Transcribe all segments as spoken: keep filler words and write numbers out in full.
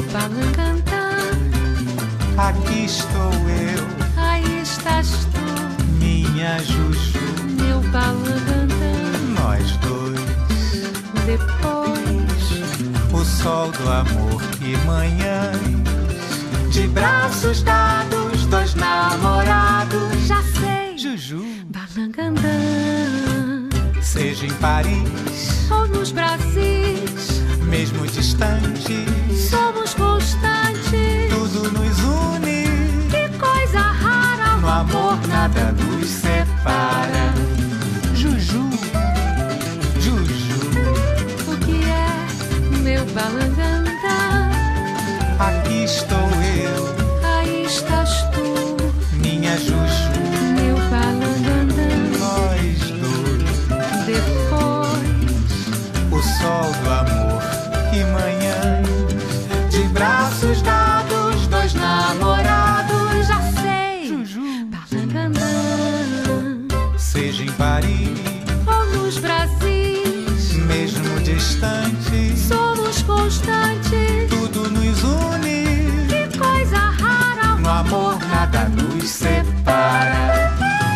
balangandã. Aqui estou eu, Aí estás tu, minha Juju. meu balangandã. Nós dois, Depois, o sol do amor e manhãs, de braços dados, dois namorados. já sei, Juju, balangandã. seja em Paris, Ou nos Brasis, mesmo distante, somos constantes. tudo nos une. Que coisa rara, No amor nada nos separa. Juju, Juju, o que é meu balangandã? aqui estou eu, Aí estás tu, minha Juju. meu balangandã. Nós dois, Depois, o sol do amor e manhã, de braços dados, dois namorados. já sei, Juju, balangandã. seja em Paris, Ou nos Brasis, mesmo distante, somos constantes. tudo nos une. Que coisa rara, No amor nada nos separa.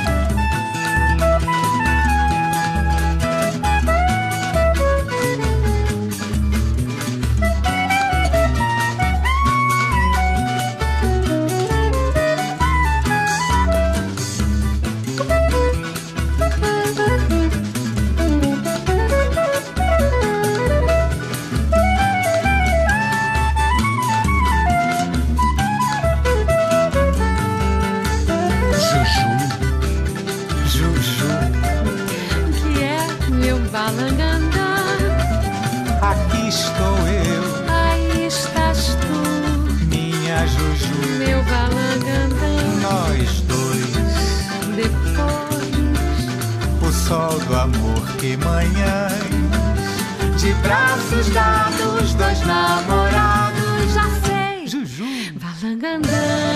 Juju, Juju, que é meu balangandã. aqui estou eu, Aí estás tu, minha Juju. meu balangandã. Nós dois, Depois, o sol do amor e manhãs, de braços dados, dois namorados. já sei, Juju, balangandã.